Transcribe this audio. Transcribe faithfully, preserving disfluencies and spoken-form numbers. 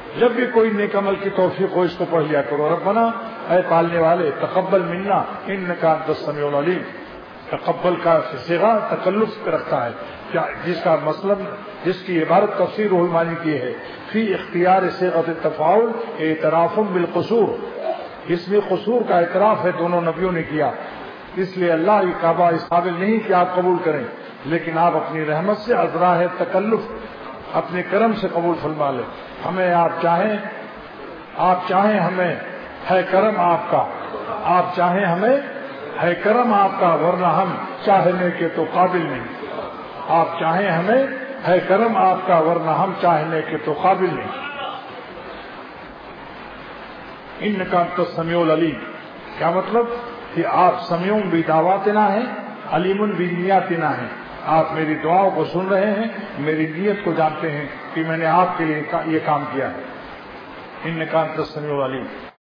جب بھی کوئی نیک عمل کی توفیق ہو اس کو پڑھ لیا کرو. ربنا اے پالنے والے تقبل منا انک انت السمیع العلیم. تقبل کا صیغہ تکلف پہ رکھتا ہے کیا جس کا مطلب جس کی عبارت تفسیر روح المعانی کی ہے فی اختیار صیغۃ التفاعل اعتراف بالقصور. اس میں قصور کا اعتراف ہے دونوں نبیوں نے کیا. اس لیے اللہ یہ کعبہ اس قابل نہیں کہ آپ قبول کریں لیکن آپ اپنی رحمت سے ازراہ تکلف اپنے کرم سے قبول فرما لیں. ہمیں آپ چاہیں آپ چاہیں ہمیں ہے کرم آپ کا آپ چاہیں ہمیں ہے کرم آپ کا ورنہ ہم چاہنے کے تو قابل نہیں. آپ چاہیں ہمیں ہے کرم آپ کا ورنہ ہم چاہنے کے تو قابل نہیں. انک انت السمیع العلیم کیا مطلب کہ آپ سمیع بدعواتنا ہیں علیم بنیاتنا ہیں. آپ میری دعاؤں کو سن رہے ہیں میری نیت کو جانتے ہیں کہ میں نے آپ کے لیے یہ کام کیا ہے. انک انت السمیع العلیم.